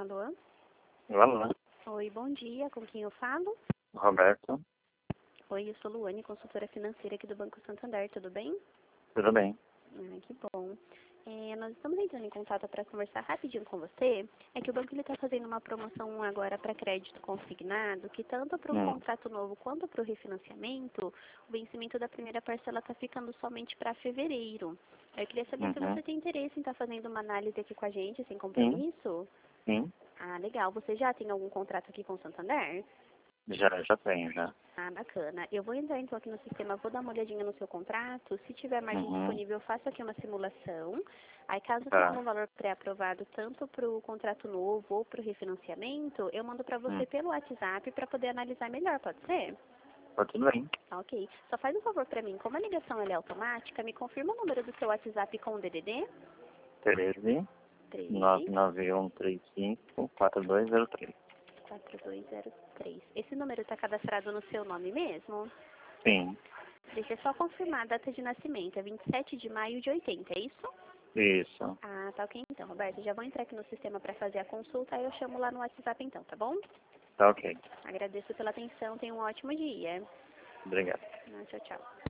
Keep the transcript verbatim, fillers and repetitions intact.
Alô? Alô, Oi, bom dia. Com quem eu falo? Roberto, Oi, eu sou Luane, consultora financeira aqui do Banco Santander. Tudo bem? tudo bem? Ah, que bom. É, nós estamos entrando em contato para conversar rapidinho com você. É que o banco está fazendo uma promoção agora para crédito consignado, que tanto para o Hum, contrato novo quanto para o refinanciamento, o vencimento da primeira parcela está ficando somente para fevereiro. Eu queria saber se uhum, você tem interesse em estar fazendo uma análise aqui com a gente, sem sim, compromisso. sim, Ah, legal. Você já tem algum contrato aqui com o Santander? já, já tenho, já. Ah, bacana. Eu vou entrar então aqui no sistema, vou dar uma olhadinha no seu contrato. Se tiver margem Uhum, disponível, eu faço aqui uma simulação. Aí, caso tenha tá, algum valor pré-aprovado, tanto para o contrato novo ou para o refinanciamento, eu mando para você hum, pelo WhatsApp para poder analisar melhor, pode ser? tá tudo bem. Tá, ok. Só faz um favor para mim, como a ligação ela é automática, me confirma o número do seu WhatsApp com o D D D? treze, nove treze, nove um três cinco, quatro dois zero três. quatro dois zero três. Esse número está cadastrado no seu nome mesmo? Sim, Deixa eu só confirmar a data de nascimento, é vinte e sete de maio de oitenta, é isso? isso, Ah, tá ok então, Roberto. Já vou entrar aqui no sistema para fazer a consulta, aí eu chamo lá no WhatsApp então, tá bom? tá ok. Agradeço pela atenção, tenha um ótimo dia. Obrigado. Ah, tchau, tchau.